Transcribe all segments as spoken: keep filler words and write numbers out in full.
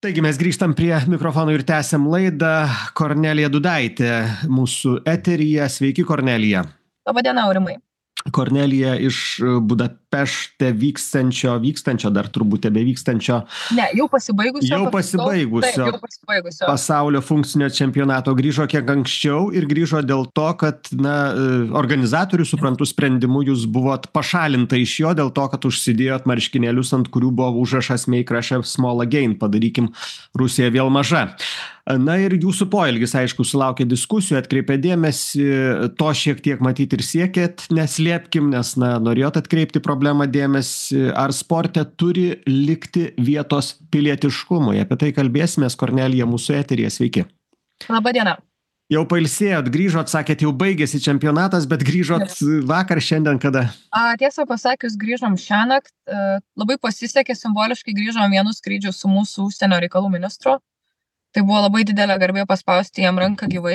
Taigi mes grįžtam prie mikrofono ir tęsiam laidą. Kornelija Dudaitė mūsų eteryje. Sveiki, Kornelija. Labą dieną, Aurimai. Kornelija iš Budapešte vykstančio, vykstančio dar turbūt tebevykstančio. Ne, jau pasibaigusio. Jau pasibaigusio. Taip, jau pasibaigusio. Pasaulio funkcinio čempionato grįžo kiek anksčiau ir grįžo dėl to, kad na, organizatorių, suprantu, sprendimu jūs buvot pašalinta iš jo dėl to, kad užsidėjot marškinėlius, ant kurių buvo užrašas Make Russia Small Again, padarykim Rusiją vėl maža. Na ir jūsų poelgis, aišku, sulaukė diskusijų, atkreipė dėmesį, to šiek tiek matyti ir siekėt, neslėpkim, nes na, norėjot atkreipti problemą dėmesį, ar sporte turi likti vietos pilietiškumui. Apie tai kalbėsimės, Kornelija, mūsų eteryje. Sveiki. Labą dieną. Jau pailsėjot, grįžot, sakėt, jau baigėsi čempionatas, bet grįžot vakar, šiandien kada? A, tiesą pasakius, grįžom šiąnakt. Labai pasisekė, simboliškai grįžom vienu skrydžiu su mūsų užsienio reikalų ministru. Tai buvo labai didelė garbė paspausti jam ranką gyvai.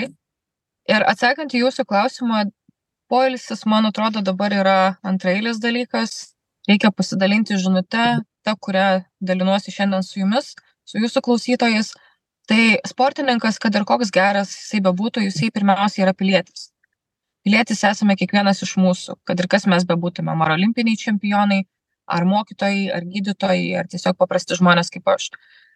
Ir atsakant į jūsų klausimą, poilsis, man atrodo, dabar yra antraeilis dalykas. Reikia pasidalinti žinute, ta, kurią dalinuosi šiandien su jumis, su jūsų klausytojais. Tai sportininkas, kad ir koks geras jisai bebūtų, jisai pirmiausiai yra pilietis. Pilietis esame kiekvienas iš mūsų, kad ir kas mes bebūtume, ar olimpiniai čempionai, ar mokytojai, ar gydytojai, ar tiesiog paprasti žmonės kaip aš.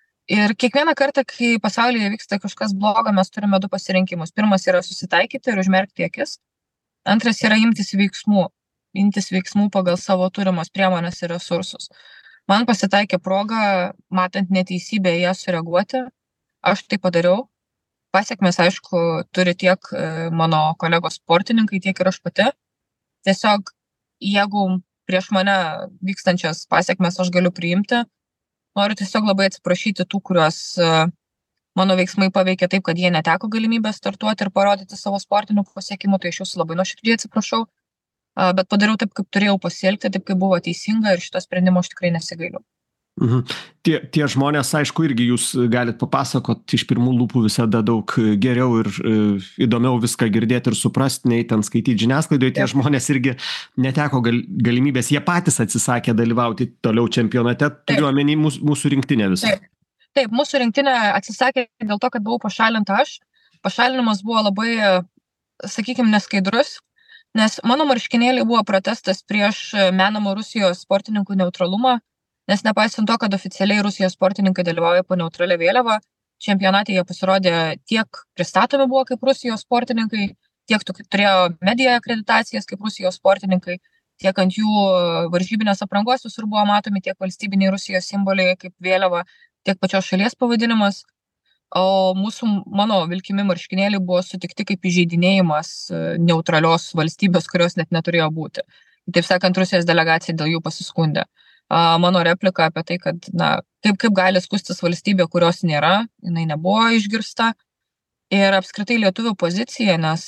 Ir kiekvieną kartą, kai pasaulyje vyksta kažkas blogo, mes turime du pasirinkimus. Pirmas yra susitaikyti ir užmerkti akis. Antras yra imtis veiksmų. Imtis veiksmų pagal savo turimos priemonės ir resursus. Man pasitaikė proga, matant neteisybę, ją sureaguoti. Aš tai padariau. Pasiekmes, aišku, turi tiek mano kolegos sportininkai, tiek ir aš pati. Tiesiog, jeigu prieš mane vykstančias pasiekmes aš galiu priimti, noriu tiesiog labai atsiprašyti tų, kuriuos mano veiksmai paveikė taip, kad jie neteko galimybę startuoti ir parodyti savo sportinių pasiekimų, tai iš jūsų labai nuoširdžiai atsiprašau, bet padariau taip, kaip turėjau pasielgti, taip, kaip buvo teisinga ir šito sprendimo aš tikrai nesigailiu. Mhm. Tie, tie žmonės, aišku, irgi jūs galit papasakot iš pirmų lūpų visada daug geriau ir e, įdomiau viską girdėti ir suprasti, nei ten skaityti žiniasklaidoje. Tie žmonės irgi neteko gal, galimybės, jie patys atsisakė dalyvauti toliau čempionate, turiu omeny mūsų, mūsų rinktinę visą. Taip. Taip, mūsų rinktinė atsisakė dėl to, kad buvau pašalinta aš. Pašalinimas buvo labai, sakykime, neskaidrus, nes mano marškinėliai buvo protestas prieš menamą Rusijos sportininkų neutralumą. Nes nepaisant to, kad oficialiai Rusijos sportininkai dalyvauja po neutralia vėliava, čempionate jie pasirodė tiek pristatomi buvo kaip Rusijos sportininkai, tiek turėjo mediją akreditacijas kaip Rusijos sportininkai, tiek ant jų varžybinės aprangos visur buvo matomi tiek valstybiniai Rusijos simboliai kaip vėliava, tiek pačios šalies pavadinimas. O mūsų, mano vilkimi marškinėliai buvo sutikti kaip įžeidinėjimas neutralios valstybės, kurios net neturėjo būti. Taip sakant, Rusijos delegacija dėl jų pasiskundė. Mano replika apie tai, kad na, kaip, kaip gali skustis valstybė, kurios nėra, jinai nebuvo išgirsta. Ir apskritai lietuvių pozicija, nes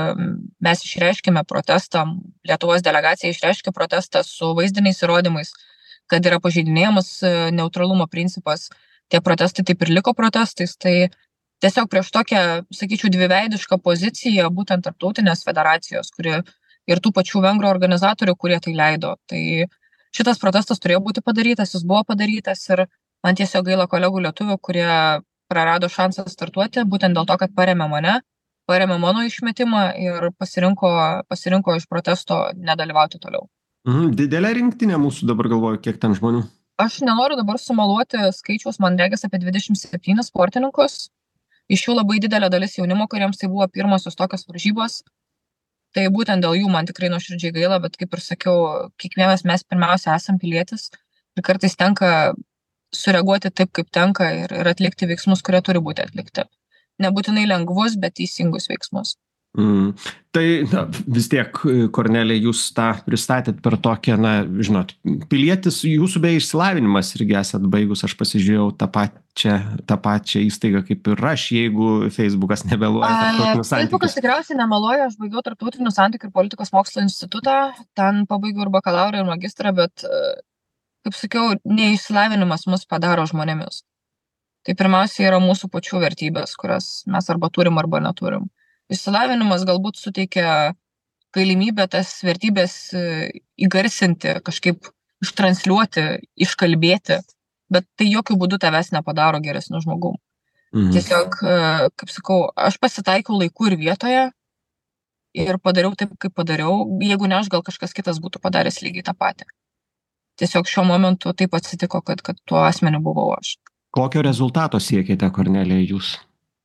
mes išreiškėme protestą, Lietuvos delegacija išreiškė protestą su vaizdiniais įrodymais, kad yra pažeidinėjamas neutralumo principas. Tie protestai taip ir liko protestais. Tai tiesiog prieš tokią, sakyčiau, dviveidišką poziciją, būtent tarptautinės federacijos, kuri ir tų pačių vengrų organizatorių, kurie tai leido. Tai šitas protestas turėjo būti padarytas, jis buvo padarytas ir man tiesiog gaila kolegų lietuvių, kurie prarado šansą startuoti, būtent dėl to, kad paremė mane, paremė mano išmetimą ir pasirinko, pasirinko iš protesto nedalyvauti toliau. Mhm, didelė rinktinė mūsų dabar galvoju, kiek ten žmonių? Aš nenoriu dabar sumaluoti skaičiaus, man regis apie dvidešimt septynis sportininkus. Iš jų labai didelė dalis jaunimo, kuriems tai buvo pirmosios tokios varžybos. Tai būtent dėl jų man tikrai nuoširdžiai gaila, bet kaip ir sakiau, kiekvienas mes pirmiausia esam pilietis ir kartais tenka sureaguoti taip, kaip tenka ir, ir atlikti veiksmus, kurie turi būti atlikti. Nebūtinai lengvus, bet teisingus veiksmus. Mm. Tai na, vis tiek, Kornelija, jūs tą pristatėt per tokią, na, žinot, pilietis, jūsų bei išsilavinimas irgi esat baigus, aš pasižiūrėjau tą pačią, tą pačią įstaigą kaip ir aš, jeigu Facebookas nemeluoja tarptautinius santykius. Facebookas tikriausiai nemeluoja, aš baigiau tarptautinių santykių ir politikos mokslo institutą, ten pabaigiau ir bakalaurą, ir magistrą, bet, kaip sakiau, neišsilavinimas mus padaro žmonėmis. Tai pirmiausia yra mūsų pačių vertybės, kurias mes arba turim, arba neturim. Išsilavinimas galbūt suteikia galimybę tas vertybės įgarsinti, kažkaip ištransliuoti, iškalbėti, bet tai jokių būdų tavęs nepadaro geresniu žmogum. Mhm. Tiesiog, kaip sakau, aš pasitaikiau laiku ir vietoje ir padariau taip, kaip padariau. Jeigu ne aš, gal kažkas kitas būtų padaręs lygiai tą patį. Tiesiog šiuo momentu taip atsitiko, kad, kad tuo asmeniu buvau aš. Kokio rezultato siekite, Kornelija, jūs?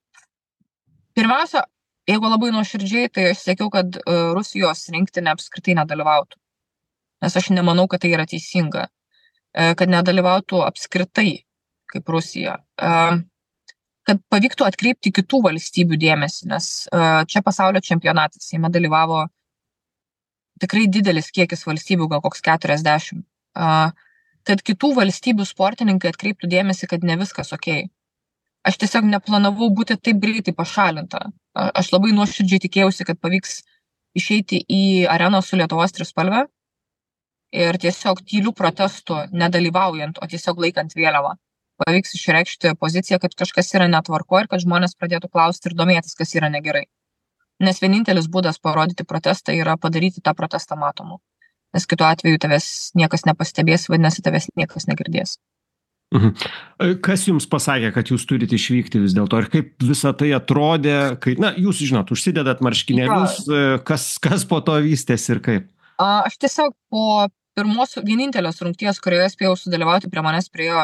Pirmiausia, jeigu labai nuoširdžiai, tai aš siekiau, kad uh, Rusijos rinktinė apskritai nedalyvautų. Nes aš nemanau, kad tai yra teisinga. Uh, kad nedalyvautų apskritai kaip Rusija. Uh, kad pavyktų atkreipti kitų valstybių dėmesį, nes uh, čia pasaulio čempionatas, jame dalyvavo tikrai didelis kiekis valstybių, gal koks keturiasdešimt. Uh, kad kitų valstybių sportininkai atkreiptų dėmesį, kad ne viskas okei. Aš tiesiog neplanavau būti taip greitai pašalinta. Aš labai nuoširdžiai tikėjausi, kad pavyks išeiti į areną su Lietuvos trispalve ir tiesiog tylių protestų nedalyvaujant, o tiesiog laikant vėliavą. Pavyks išreikšti poziciją, kad kažkas yra netvarko ir kad žmonės pradėtų klausti ir domėtis, kas yra negerai. Nes vienintelis būdas parodyti protestą yra padaryti tą protestą matomu. Nes kitu atveju tavęs niekas nepastebės, vadinasi, tavęs niekas negirdės. Mhm. Kas jums pasakė, kad jūs turite išvykti vis dėlto? Ir kaip visa tai atrodė, kai, na, jūs žinot, užsidedat marškinėlius, kas, kas po to vystėsi ir kaip? Aš tiesiog po pirmos vienintelės rungties, kurioje spėjau sudalyvauti, prie manęs priejo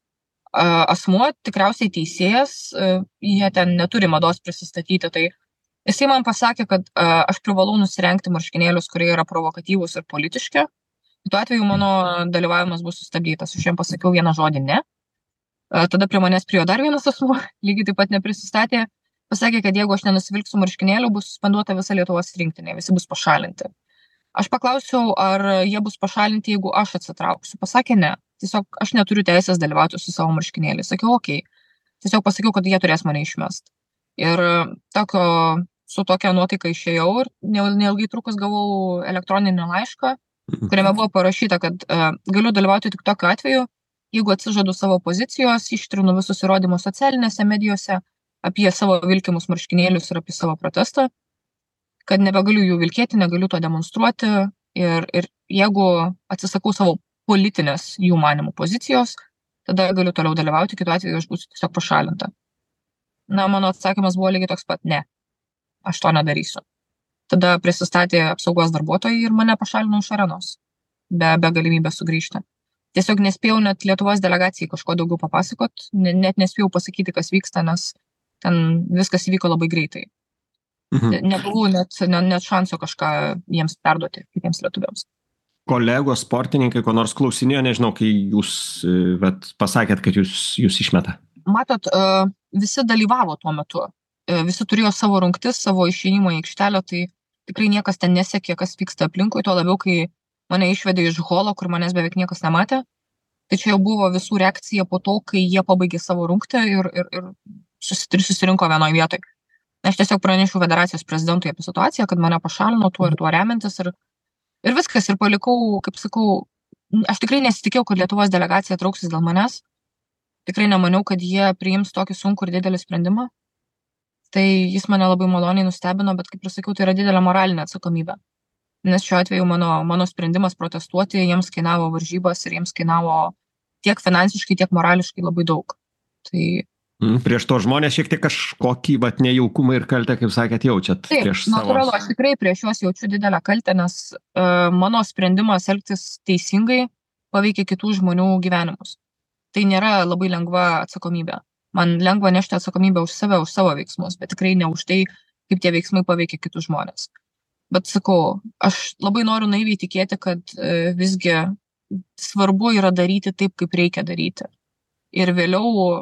asmuo, tikriausiai teisėjas, jie ten neturi mados prisistatyti, tai jisai man pasakė, kad aš privalau nusirengti marškinėlius, kurie yra provokatyvūs ir politiški. Tuo atveju mano dalyvavimas bus sustabdytas. Aš jam pasakiau vieną žodį ne. Tada prie manęs priejo dar vienas asmuo, lygiai taip pat neprisistatė. Pasakė, kad jeigu aš nenusivilksiu marškinėlių, bus suspenduota visa Lietuvos rinktinė, visi bus pašalinti. Aš paklausiau, ar jie bus pašalinti, jeigu aš atsitrauksiu. Pasakė ne. Tiesiog aš neturiu teisės dalyvauti su savo marškinėliu. Sakiau, okei. Okay. Tiesiog pasakiau, kad jie turės mane išmest. Ir tokio, su tokia nuotaika išėjau ir neilgai trukus gavau elektroninį laišką, kuriame buvo parašyta, kad uh, galiu dalyvauti tik tokiu atveju, jeigu atsižadu savo pozicijos, ištrinu visus įrodymus socialinėse medijose apie savo vilkimus marškinėlius ir apie savo protestą, kad nebegaliu jų vilkėti, negaliu to demonstruoti ir, ir jeigu atsisakau savo politinės jų manimų pozicijos, tada galiu toliau dalyvauti, kitu atveju aš būsiu tiesiog pašalinta. Na, mano atsakymas buvo lygiai toks pat, ne, aš to nedarysiu. Tada prisistatė apsaugos darbuotojai ir mane pašalino iš arenos, be, be galimybės sugrįžti. Tiesiog nespėjau net Lietuvos delegacijai kažko daugiau papasakot, net nespėjau pasakyti, kas vyksta, nes ten viskas įvyko labai greitai. Mhm. Nebuvau net, net, net šansio kažką jiems perduoti, kitiems lietuviams. Kolegos, sportininkai, ko nors klausinėjo, nežinau, kai jūs vat, pasakėt, kad jūs, jūs išmeta. Matot, visi dalyvavo tuo metu. Visi turėjo savo rungtis, savo išėjimo į aikštelę, tai tikrai niekas ten nesekė, kas vyksta aplinkui, tuo labiau, kai mane išvedė iš holo, kur manęs beveik niekas nematė. Tai čia jau buvo visų reakcija po to, kai jie pabaigė savo rungtį ir, ir, ir susirinko vienoje vietoje. Aš tiesiog pranešiau federacijos prezidentui apie situaciją, kad mane pašalino tuo ir tuo remiantis ir, ir viskas. Ir palikau, kaip sakau, aš tikrai nesitikėjau, kad Lietuvos delegacija trauksis dėl manęs. Tikrai nemaniau, kad jie priims tokį sunkų ir didelį sprendimą. Tai jis mane labai maloniai nustebino, bet kaip ir sakiau, tai yra didelė moralinė atsakomybė. Nes šiuo atveju mano, mano sprendimas protestuoti jiems kainavo varžybas ir jiems kainavo tiek finansiškai, tiek morališkai labai daug. Tai... Prieš to žmonės šiek tiek kažkokį vat, nejaukumą ir kaltę, kaip sakėt, jaučiat. Taip, prieš natūralu, savo... aš tikrai prieš juos jaučiu didelę kaltę, nes uh, mano sprendimas elgtis teisingai paveikia kitų žmonių gyvenimus. Tai nėra labai lengva atsakomybė. Man lengva nešti atsakomybę už save, už savo veiksmus, bet tikrai ne už tai, kaip tie veiksmai paveikia kitus žmonės. Bet sakau, aš labai noriu naiviai tikėti, kad e, visgi svarbu yra daryti taip, kaip reikia daryti. Ir vėliau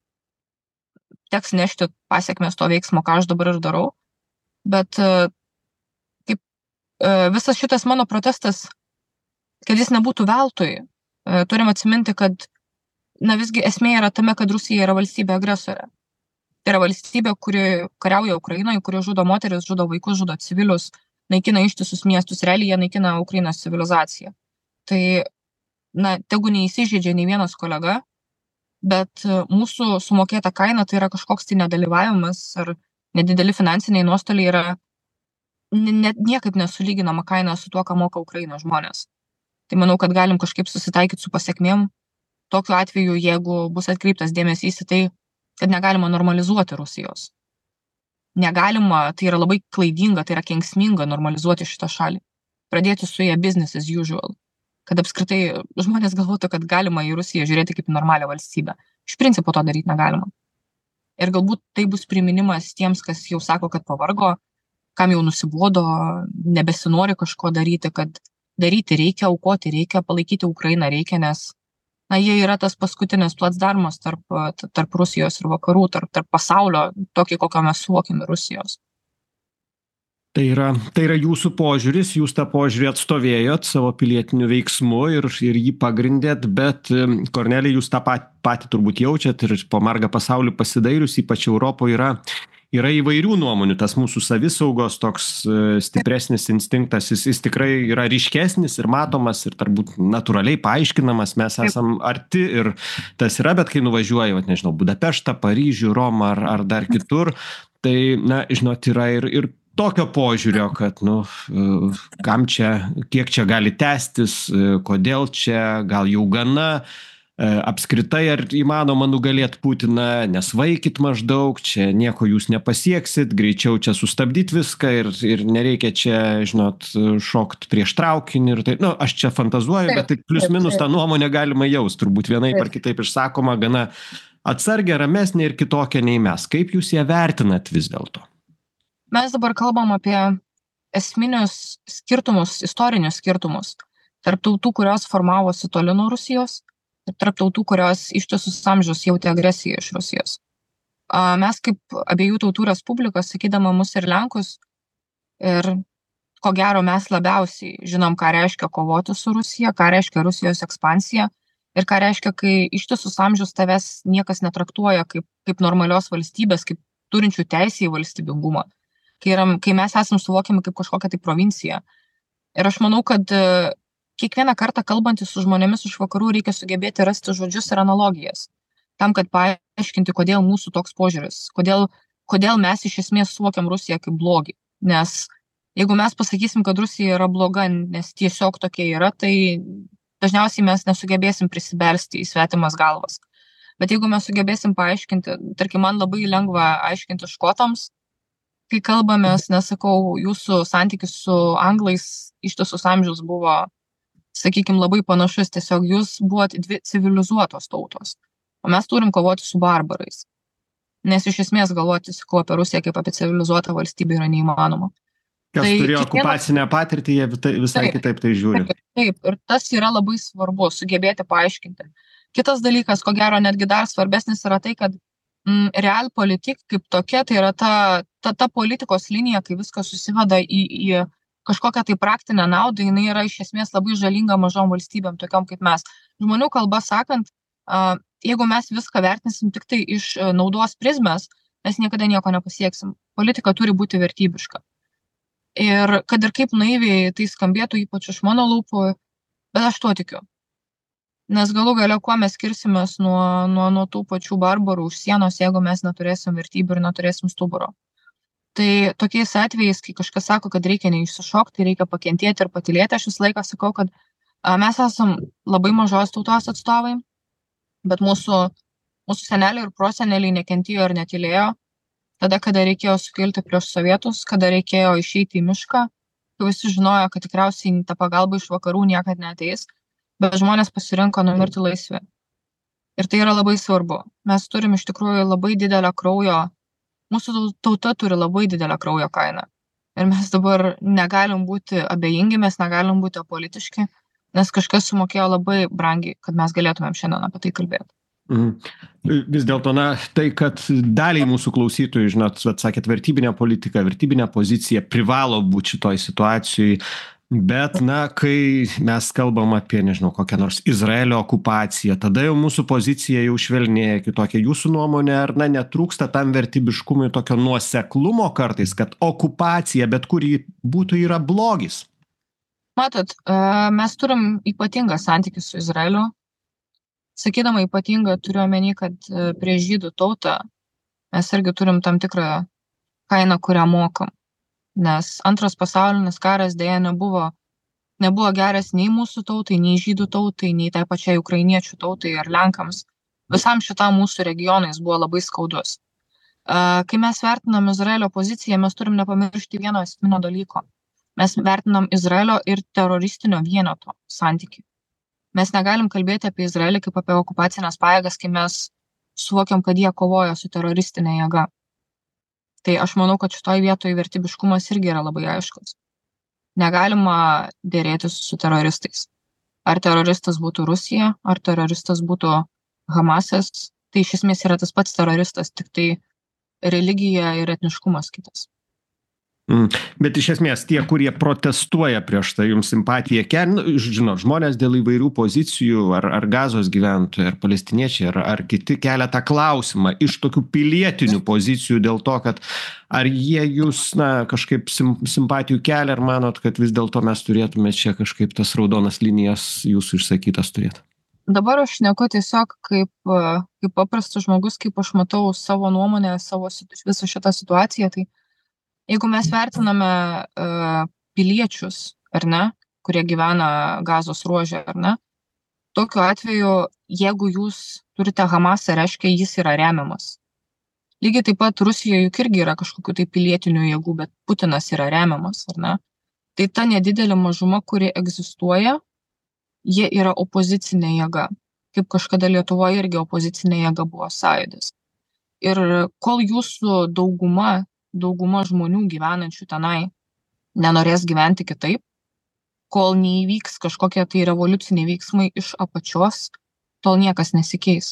teks nešti pasiekmes to veiksmo, ką aš dabar ir darau. Bet e, kaip e, visas šitas mano protestas, kad jis nebūtų veltui, e, turim atsiminti, kad na visgi esmė yra tame, kad Rusija yra valstybė agresorė. Tai yra valstybė, kuri kariauja Ukrainoje, kuri žudo moteris, žudo vaikus, žudo civilius, naikina ištisus miestus, realiai jie naikina Ukrainos civilizaciją. Tai, na, tegu neįsižeidžia nei vienas kolega, bet mūsų sumokėta kaina tai yra kažkoks tai nedalyvavimas ar nedideli finansiniai nuostoliai yra ne, niekaip nesulyginama kaina su tuo, ką moka Ukrainos žmonės. Tai manau, kad galim kažkaip susitaikyti su pasiekmėm tokiu atveju, jeigu bus atkreiptas dėmesys į tai, kad negalima normalizuoti Rusijos. Negalima, tai yra labai klaidinga, tai yra kenksminga normalizuoti šitą šalį. Pradėti su ją business as usual. Kad apskritai žmonės galvotų, kad galima į Rusiją žiūrėti kaip normalią valstybę. Iš principo to daryti negalima. Ir galbūt tai bus priminimas tiems, kas jau sako, kad pavargo, kam jau nusibodo, nebesinori kažko daryti, kad daryti reikia, aukoti reikia, palaikyti Ukrainą reikia, nes na, jie yra tas paskutinis placdarmas tarp, tarp Rusijos ir vakarų, tarp, tarp pasaulio, tokį, kokio mes suvokiame Rusijos. Tai yra, tai yra jūsų požiūris, jūs tą požiūrį atstovėjot savo pilietiniu veiksmu ir, ir jį pagrindėt, bet Kornelija, jūs tą pat, patį turbūt jaučiat ir po margą pasaulį pasidairius, ypač Europoje yra, yra įvairių nuomonių. Tas mūsų savisaugos toks stipresnis instinktas, jis, jis tikrai yra ryškesnis ir matomas ir turbūt natūraliai paaiškinamas. Mes esam arti ir tas yra, bet kai nuvažiuoji, vat, nežinau, Budapeštą, Paryžių, Romą ar, ar dar kitur, tai, na, žinot, yra ir, ir tokio požiūrio, kad, nu, kam čia, kiek čia gali tęstis, kodėl čia, gal jau gana, apskritai ar įmanoma nugalėti Putiną, nesvaikit maždaug, čia nieko jūs nepasieksit, greičiau čia sustabdyti viską ir, ir nereikia čia, žinot, šokt prieš traukinį ir tai, nu, aš čia fantazuoju, bet tai plius minus tą nuomonę galima jaust, turbūt vienaip ar kitaip išsakoma, gana atsargia, ramesnė ir kitokia nei mes. Kaip jūs ją vertinat vis dėlto? Mes dabar kalbam apie esminius skirtumus, istorinius skirtumus tarp tautų, kurios formavosi toli nuo Rusijos ir tarp tautų, kurios ištisus amžius jautė agresiją iš Rusijos. Mes kaip abiejų tautų respublikos, sakydama mus ir Lenkus, ir ko gero mes labiausiai žinom, ką reiškia kovoti su Rusija, ką reiškia Rusijos ekspansija ir ką reiškia, kai ištisus amžius tavęs niekas netraktuoja kaip, kaip normalios valstybės, kaip turinčių teisę į valstybingumą. Kai, yra, kai mes esam suvokiami kaip kažkokia tai provincija. Ir aš manau, kad kiekvieną kartą kalbantis su žmonėmis iš vakarų reikia sugebėti rasti žodžius ir analogijas. Tam, kad paaiškinti, kodėl mūsų toks požiūris, kodėl, kodėl mes iš esmės suvokiam Rusiją kaip blogį. Nes jeigu mes pasakysim, kad Rusija yra bloga, nes tiesiog tokia yra, tai dažniausiai mes nesugebėsim prisibelsti į svetimas galvas. Bet jeigu mes sugebėsim paaiškinti, tarkim, man labai lengva aiškinti škotams, kai kalbamės, nesakau, jūsų santykis su anglais ištisus amžius buvo, sakykime, labai panašus, tiesiog jūs buvot dvi civilizuotos tautos, o mes turim kovoti su barbarais. Nes iš esmės galvoti, sakau, apie Rusiją kaip apie civilizuotą valstybę yra neįmanoma. Kas tai turėjo kiekvienas... okupacinę patirtį, jie visai taip, kitaip tai žiūri. Taip, taip, ir tas yra labai svarbu, sugebėti paaiškinti. Kitas dalykas, ko gero netgi dar svarbesnis yra tai, kad mm, real politik kaip tokia, tai yra ta, ta, ta politikos linija, kai viskas susiveda į, į kažkokią tai praktinę naudą, jinai yra iš esmės labai žalinga mažom valstybėm, tokiom kaip mes. Žmonių kalba sakant, jeigu mes viską vertinsim tik tai iš naudos prizmės, mes niekada nieko nepasieksim. Politika turi būti vertybiška. Ir kad ir kaip naiviai tai skambėtų, ypač iš mano lūpų, bet aš tuo tikiu. Nes galų gale, kuo mes skirsimės nuo, nuo, nuo tų pačių barbarų už sienos, jeigu mes neturėsim vertybių ir neturėsim stuburo. Tai tokiais atvejais, kai kažkas sako, kad reikia neišsišokti, reikia pakentėti ir patylėti, aš visą laiką sakau, kad a, mes esam labai mažos tautos atstovai, bet mūsų, mūsų seneliai ir proseneliai nekentėjo ir netylėjo, tada, kada reikėjo sukilti prieš sovietus, kada reikėjo išeiti į mišką, kai visi žinojo, kad tikriausiai ta pagalba iš vakarų niekad neateis, bet žmonės pasirinko numirti laisvi. Ir tai yra labai svarbu. Mes turim iš tikrųjų labai didelę kraujo, mūsų tauta turi labai didelę kraujo kainą. Ir mes dabar negalim būti abejingi, mes negalim būti apolitiški, nes kažkas sumokėjo labai brangiai, kad mes galėtumėm šiandien apie tai kalbėti. Mhm. Vis dėlto, na, tai, kad daliai mūsų klausytojų, žinot, sakėt, vertybinė politika, vertybinė pozicija privalo būti šitoj situacijai, bet, na, kai mes kalbam apie, nežinau, kokią nors Izraelio okupaciją, tada jau mūsų pozicija jau švelnėja kitokia. Jūsų nuomonė, ar, na, netrūksta tam vertybiškumui tokio nuoseklumo kartais, kad okupacija, bet kur ji būtų, yra blogis? Matot, mes turim ypatingą santykį su Izraeliu. Sakydama ypatingą, turiu omeny, kad prieš žydų tautą mes irgi turim tam tikrą kainą, kurią mokam. Nes antras pasaulinis karas dėja nebuvo nebuvo geras nei mūsų tautai, nei žydų tautai, nei tai pačiai ukrainiečių tautai ar lenkams. Visam šitam mūsų regionui jis buvo labai skaudus. Kai mes vertinam Izraelio poziciją, mes turim nepamiršti vieno esminio dalyko. Mes vertinam Izraelio ir teroristinio vieneto santykį. Mes negalim kalbėti apie Izraelį kaip apie okupacinės pajėgas, kai mes suvokiam, kad jie kovoja su teroristinė jėga. Tai aš manau, kad šitoj vietoje vertybiškumas irgi yra labai aiškus. Negalima dėrėtis su teroristais. Ar teroristas būtų Rusija, ar teroristas būtų Hamasas, tai iš esmės yra tas pats teroristas, tik tai religija ir etniškumas kitas. Mm. Bet iš esmės tie, kurie protestuoja prieš tai, jums simpatiją kelia, nu, žinot, žmonės dėl įvairių pozicijų, ar, ar Gazos gyventojai, ar palestiniečiai, ar, ar kiti kelia tą klausimą iš tokių pilietinių pozicijų dėl to, kad ar jie jūs, na, kažkaip sim, simpatijų kelia, ar manot, kad vis dėlto mes turėtume čia kažkaip tas raudonas linijas jūsų išsakytas turėti? Dabar aš šneku tiesiog kaip, kaip paprastas žmogus, kaip aš matau savo nuomonę, savo visą šitą situaciją, tai jeigu mes vertiname uh, piliečius, ar ne, kurie gyvena Gazos ruože, ar ne, tokiu atveju, jeigu jūs turite Hamasą, reiškia, jis yra remiamas. Lygiai taip pat Rusijoje juk irgi yra kažkokių tai pilietinių jėgų, bet Putinas yra remiamas, ar ne? Tai ta nedidelė mažuma, kuri egzistuoja, jie yra opozicinė jėga. Kaip kažkada Lietuvoje irgi opozicinė jėga buvo Sąjūdis. Ir kol jūsų dauguma dauguma žmonių gyvenančių tenai nenorės gyventi kitaip, kol neįvyks kažkokie tai revoliuciniai veiksmai iš apačios, tol niekas nesikeis.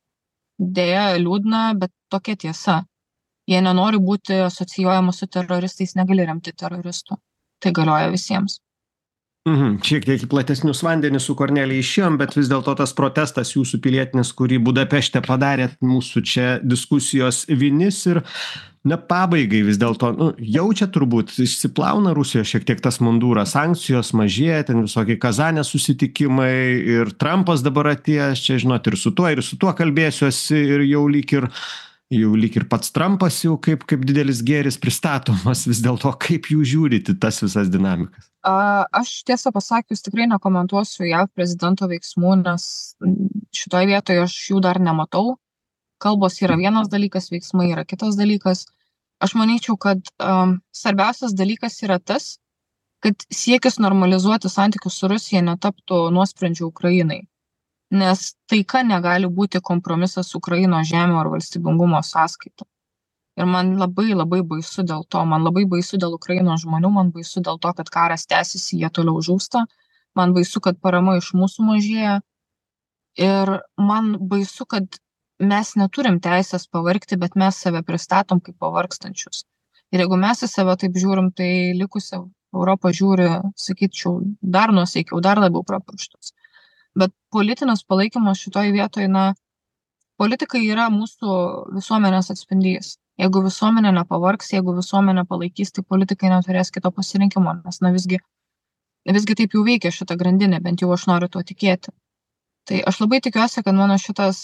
Deja, liūdna, bet tokia tiesa. Jei nenori būti asocijuojamas su teroristais, negali remti teroristų. Tai galioja visiems. Mhm. Šiek tiek į platesnius vandenis su Kornelija išėjom, bet vis dėlto tas protestas jūsų pilietinis, kurį Budapešte padarėt, mūsų čia diskusijos vinis ir na pabaigai vis dėlto, nu, jaučia turbūt, išsiplauna Rusijos šiek tiek tas mundūras, sankcijos mažėja, ten visokie Kazanės susitikimai ir Trumpas dabar atėjęs, čia žinot, ir su tuo, ir su tuo kalbėsiuosi ir jau lyg ir jau lyg ir pats Trumpas jau kaip, kaip didelis gėris pristatomas, vis dėlto kaip jūs žiūrite tas visas dinamikas? Aš tiesą pasakius tikrai nekomentuosiu J A V prezidento veiksmų, nes šitoje vietoje aš jų dar nematau. Kalbos yra vienas dalykas, veiksmai yra kitas dalykas. Aš manyčiau, kad um, svarbiausias dalykas yra tas, kad siekis normalizuoti santykius su Rusija netaptų nuosprendžiu Ukrainai. Nes taika negali būti kompromisas Ukrainos žemė ar valstybingumo sąskaita. Ir man labai labai baisu dėl to, man labai baisu dėl Ukrainos žmonių, man baisu dėl to, kad karas tęsiasi, jie toliau žūsta, man baisu, kad parama iš mūsų mažėja ir man baisu, kad mes neturim teisės pavargti, bet mes save pristatom kaip pavargstančius. Ir jeigu mes į save taip žiūrim, tai likusią Europą žiūri, sakyčiau, dar nuosaikiau, dar labiau prapirštus. Bet politinis palaikymas šitoje vietoje, na, politika yra mūsų visuomenės atspindys. Jeigu visuomenė nepavargs, jeigu visuomenė palaikys, tai politikai neturės kito pasirinkimo, nes na, visgi, visgi taip jau veikia šitą grandinę, bent jau aš noriu tuo tikėti. Tai aš labai tikiuosi, kad mano šitas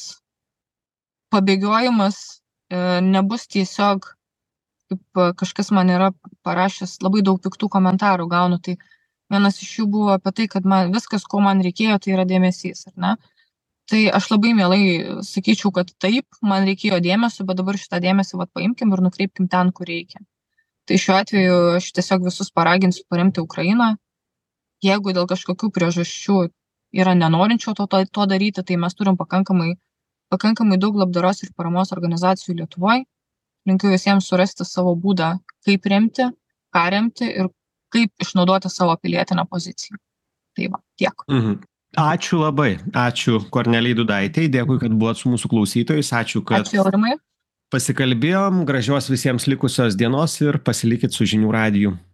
pabėgiojimas e, nebus tiesiog, kaip kažkas man yra parašęs, labai daug piktų komentarų gaunu, tai vienas iš jų buvo apie tai, kad man, viskas, ko man reikėjo, tai yra dėmesys, ar ne? Tai aš labai mielai sakyčiau, kad taip, man reikėjo dėmesio, bet dabar šitą dėmesį vat, paimkim ir nukreipkim ten, kur reikia. Tai šiuo atveju aš tiesiog visus paraginsiu paremti Ukrainą. Jeigu dėl kažkokių priežasčių yra nenorinčio to, to, to daryti, tai mes turim pakankamai, pakankamai daug labdaros ir paramos organizacijų Lietuvoje. Linkiu visiems surasti savo būdą, kaip remti, ką remti ir kaip išnaudoti savo pilietinę poziciją. Tai va, tiek. Mhm. Ačiū labai. Ačiū Kornelijai Dudaitei. Dėkui, kad buvot su mūsų klausytojais. Ačiū, kad Ačiū, Aurimai. pasikalbėjom. Gražios visiems likusios dienos ir pasilikit su žinių radiju.